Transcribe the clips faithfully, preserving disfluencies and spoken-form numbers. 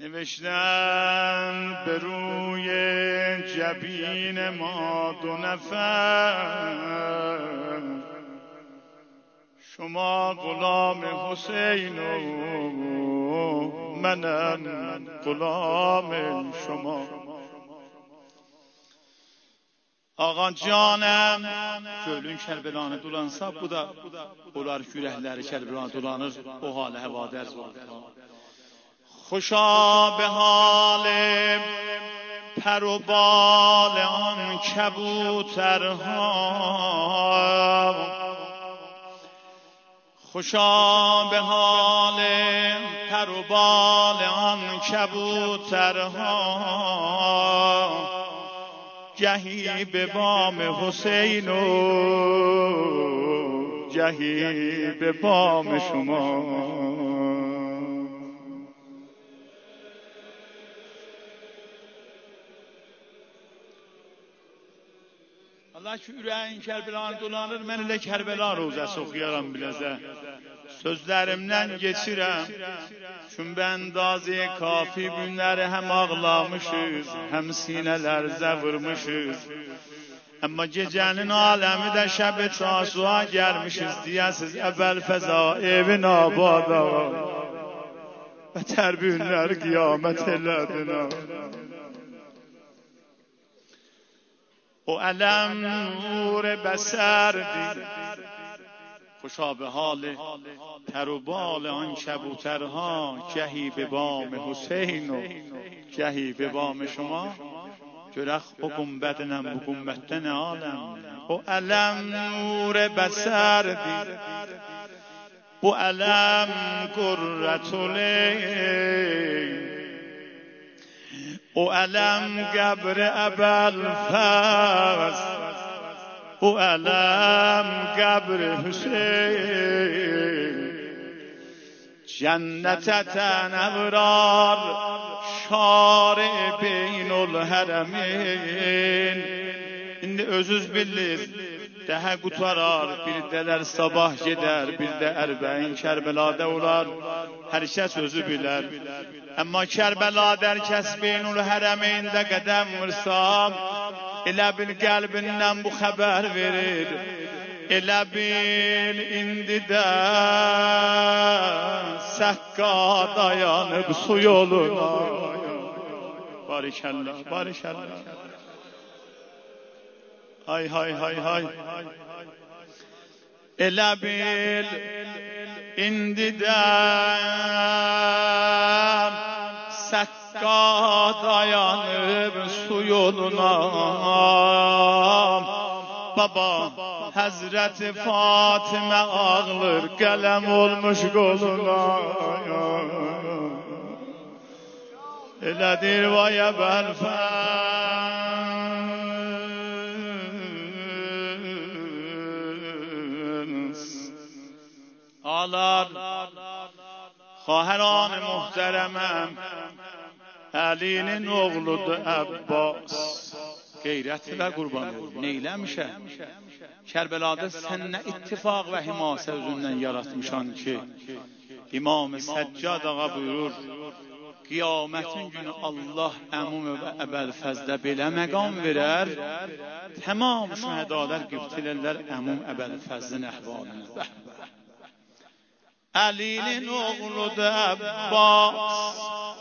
نوشتن به روی جبین ما دو نفر، شما غلام حسین و منم غلام شما. Ağa canım, göylün Kərbəlanı dolansa, bu da onlar kürəkləri Kərbəlanı dolanır, o halə həvadər olur. Xoşa به حال پر و بال آن کبوترها، خوشا به حال پر و بال آن کبوترها، گهی به بام حسین و گهی به بام شما. Allah ki ürəyin Kərbəlanı dolanır, mən elə Kərbəla rozəsi oxuyaram biləzə. Sözlərimdən geçirəm, çün bəndazı kafi günləri həm ağlamışız, həm sinələrzə vurmuşuz. Amma gecənin aləmi də şəb-i çarşuğa gəlmişiz, deyəsiz əvvəl fəza evin abada, bətər günlər qiyamət elədin. O ələm nur بسردی، خوشا به حال پر و بال آن کبوترها، گهی به بام حسین و گهی به بام شما. görək o gumbədinəm bu gumbətdən aləm. O ələm nur bəsərdir, bu ələm qurrətüleyn, o ələm qəbr-i əbəl-fəz, bu ələm qəbr-i Hüseyn. Cənnətə tənəvrar şari beynul hərəmin. İndi özüz bilir, daha qutarar, bir dələr sabah gedər, bir də ərbəyin Kərbəladə olar, hər kəs özü bilər. Amma Kərbəladə hər kəs beynul hərəmində qədəm vursam, elə bil qəlbindən bu xəbər verir. Elə bil indi də Səhqa dayanıb su yoluna. Barikəllah, barikəllah. Hay hay hay hay. Elə bil indi də Səhqa dayanıb su yoluna. Baba Hazreti Fatıma ağlar, qələm olmuş qoluna. Elədir vaya bəlfəz. Ağlar xahəran muhtərəməm, Əlinin oğludur Əbbas. Qeyrəti və qurbanı neyləmişə? Kərbəladə sən nə ittifaq və himasə özündən yaratmışan ki, İmam-ı Səccad ağa buyurur, Qiyamətin günü Allah əmum və əbəl-fəzdə belə məqam verər, tamam şəhədalər qibtilərlər əmum əbəl-fəzdin əhvalını. Əlinin oğludur Əbbas,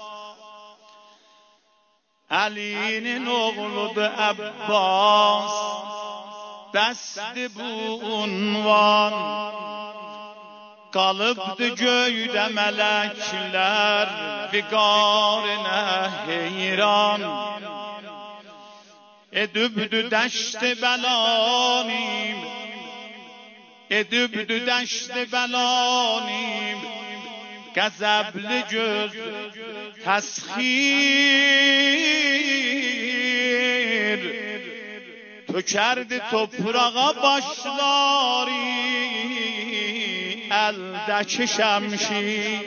Əlinin oğludur Əbbas, bəsdi bu unvan, qalıbdı göydə mələklər, viqarınə heyran. Edübdü dəşti bəlanim, edübdü dəşti bəlanim, qəzəbli göz təsxir, tökərdi toprağa başları, əldəki şəmşir.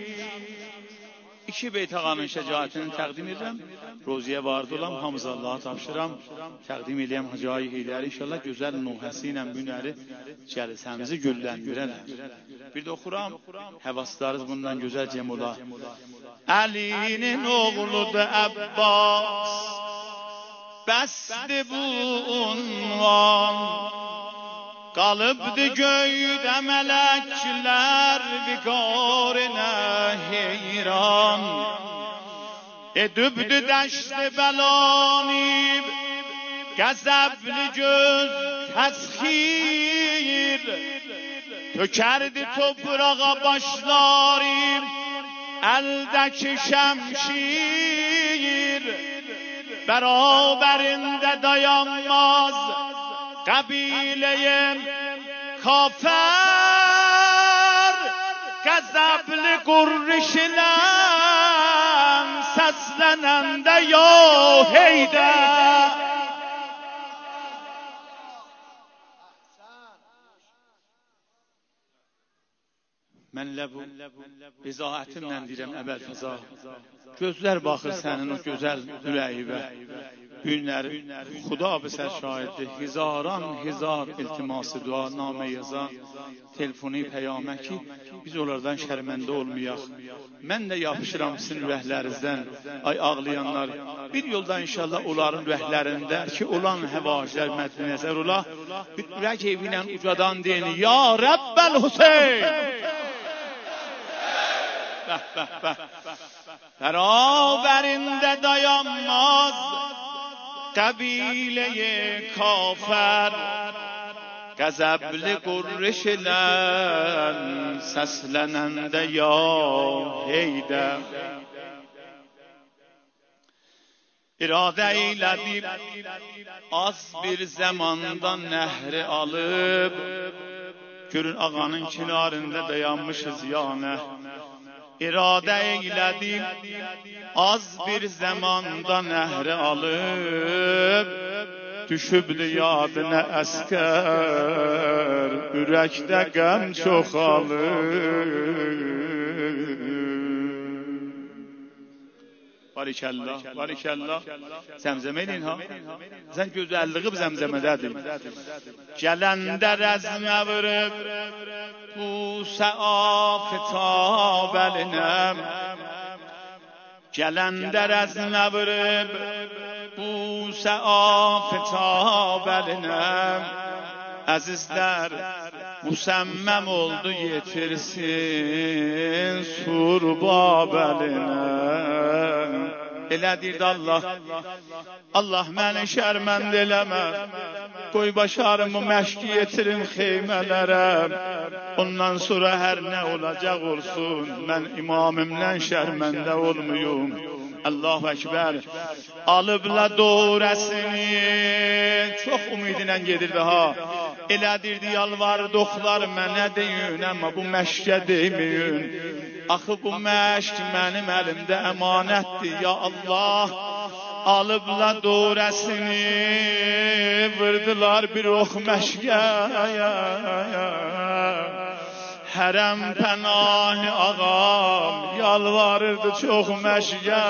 İki beyt ağanın şəcaətini təqdim edirəm. Roziyə vardı olam, hamıza Allah'a tapşıram. Təqdim edəyəm Hacı Heyləri. İnşallah gözəl nuhəsi ilə günləri cəlsəmizi gülləndirərlər. Bir də oxuram, həvaslarınız bundan gözəl cəm ola. Ali'nin oğludur Abbas. Bəsdi bu unvan, qalıbdı göydə mələklər viqarına heyran. Edübdü dəşti bəlanib, qəzəbli göz təsxir. Tökərdi toprağa başlarım, əldəki şəmşir. Beraberinde dayanmaz kabileyim kafer. Gazablı kurrişle seslenende ya Heydər. Mənlə bu izahatimlə deyirəm əbəl fəza. Gözlər baxır sənin o gözəl ürəyivə. Günləri Xuda bizə şahiddir. Hizaran hizar iltiması dua namə yazan, telefonu peyamə ki biz onlardan şərməndə olmayaq. Mən də yapışıram sizin ürəklərinizdən. Ay ağlayanlar, bir yolda inşallah onların ürəklərində ki olan həvacilər məddi nəzər ola. Bir ürək evinə ucadan deyin, ya Rəbbəl Hüseyn. Bəh, bəh, bəh. Beraberinde dayanmaz kabileye kafer. Gazablı kurrişler seslenende ya Heydər. İrade eyledib az bir zamandan nehri alıp, görün ağanın kenarında dayanmışız yani. İrade eyledim az bir zamanda nehri alıp, düşübdü yadına əskər, ürəkdə qəm çoxalır. Barikəllah, barikəllah. Zəmzəmə edin ha. Sən gözəlliği zəmzəmədədir. Gələndə rəzmə vurub, bu səafeta bəlinəm. Gələndə rəzmə vurub, bu səafeta bəlinəm. Əzizlər, müsəmməm oldu yetirsin surba bəlinə. Elə deyirdi Allah, Allah məni şərmənd eləmə, qoy başarımı məşki yetirim xeymələrə. Ondan sonra hər nə olacaq olsun, mən imamımdan şərməndə olmuyum. Allahu Ekber. Alıbla doğrəsini çox ümidinə gedirdi ha. Elə deyirdi yalvardıqlar mənə deyin, amma bu məşqə deyin. Axı bu məşq mənim əlimdə əmanətdir ya Allah. Alıbla doğrəsini vurdular bir ox məşqə. Hərəm pənahı ağam yalvarırdı çox məşqə.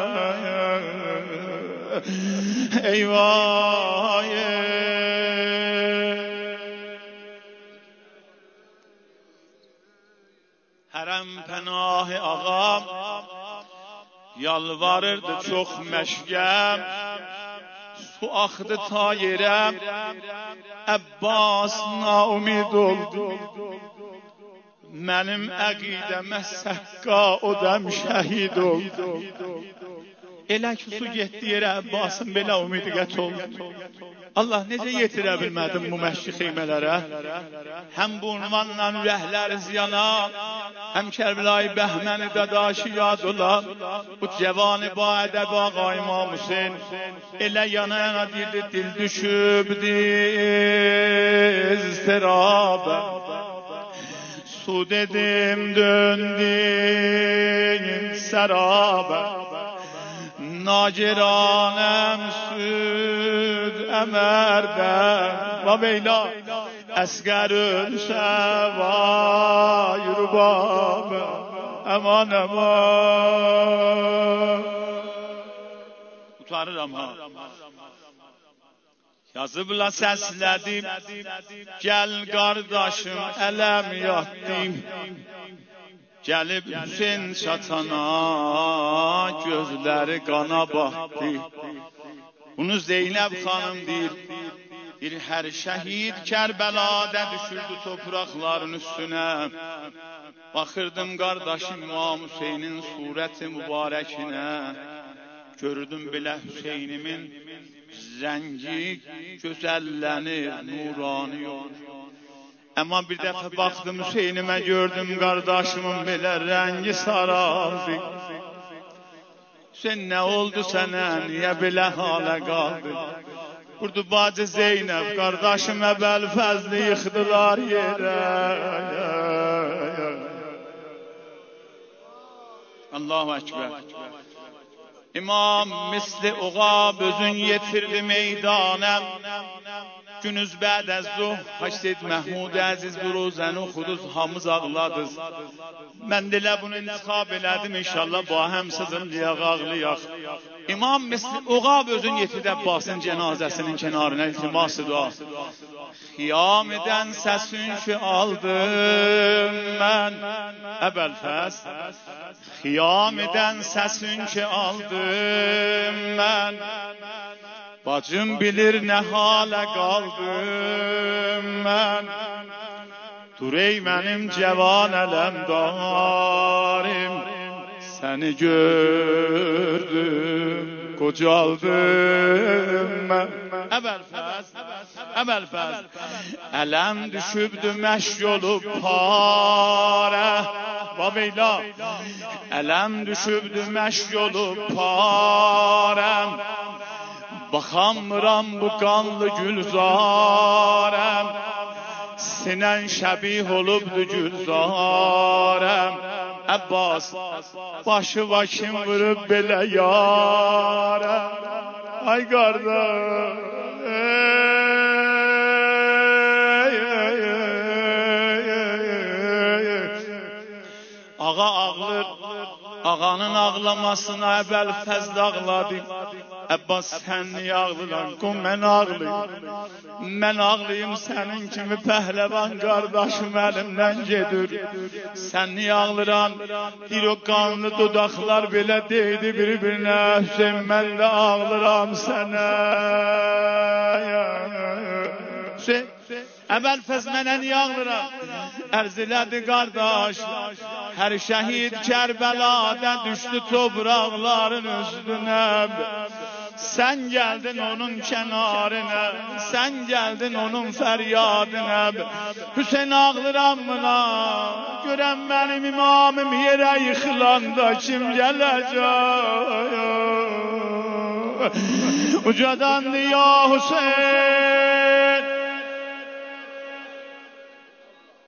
Eyvah Hərəm pənahı ağam yalvarırdı çox məşqə. Su axdı ta yerə, Əbbas naumid oldu. Mənim əqidəmə səhqa o dəm şəhid oldu. Elə ki su getdi yerə Əbbasın belə ümidi qət oldu. Allah necə yetirə bilmədim bu məşqi xeymələrə? Həm bu unvanla ürəkləriniz yanar, həm Kərbəlayı Bəhməni dadaşı yad ola. Bu cəvani ba ədəb ağa İmam Hüseyn elə yana yana dirdi, dil düşübdi iztirabə. Su dedim döndüm serabə. Naciranəm süd əmərdən. Babeyla əskər ölsə vay rübabə. Aman aman. Utanıram ha. Yazıbla səslədim, gəl qardaşım ələm yatdım. Gəlib Hüseyin çatana gözləri qana baxdı. Bunu Zeynəb xanım deyir. Bir hər şəhid Kərbəladə düşürdü toprakların üstünə. Baxırdım qardaşım İmam Hüseynin surəti mübarəkinə. Gördüm belə Hüseynimin rəngi gözəllənir, nurani olur. Amma bir dəfə baxdım Hüseynimə, gördüm qardaşımın belə rəngi saraldı. Hüseyin, nə oldu sənə, niyə belə halə qaldı? Vurdu bacı Zeynəb, qardaşım Əbəl Fəzli yıxdılar yerə. Allahu Ekber. İmam misli uğab özün yetirdi meydana. Günüz bəd əz zuh, Haşid Məhmud Əziz Duruzəni oxuduz, hamız ağladız. Mən dilə bunu intiqab elədim, inşallah bu həm sızıldıyaq, ağlayaq. İmam misli uğab özün yetirdi Əbbasın cənazəsinin kənarına, iltiması dua. Xiyam edən səsin ki aldım mən, Əbəl Fəz. Xiyam edən səsin ki aldım mən, bacım bilir nə halə qaldım mən. Dur ey mənim cavan ələmdarim, səni gördüm, qocaldım mən. Əbəl Fəz, Əbəl Fəz. Ələm düşübdü məşq olub parə, Babeyla. Ələm düşübdü məşq olub parəm, baxamıram bu qanlı gülzarəm, sinən şəbih olubdu gülzarəm. Əbbas, başı vakim vurub belə yarəm. Ay qardaş, ağa ağlır, ağanın ağlamasına Əbəl Fəzl ağladı. Əbbas, sən niyə ağlıran? Qum, mən ağlayım. Mən ağlayım, sənin kimi pəhləvan qardaşım əlimdən gedir. Sən niyə ağlıran? Bir o qanlı dodaqlar belə deydi bir-birinə. Hüseyin, mən də ağlıram sənə. Hüseyin, Əbəl Fəz mənə niyə ağlıram? Ərz elədi qardaş, hər şəhid Kərbəladə düşdü topraqların üstünə. Sən gəldin onun kənarına, sən gəldin onun fəryadına. Hüseyin, ağlıram buna, görəm mənim imamım yerə yıxılanda kim gələcək? Ucadandı ya Hüseyin,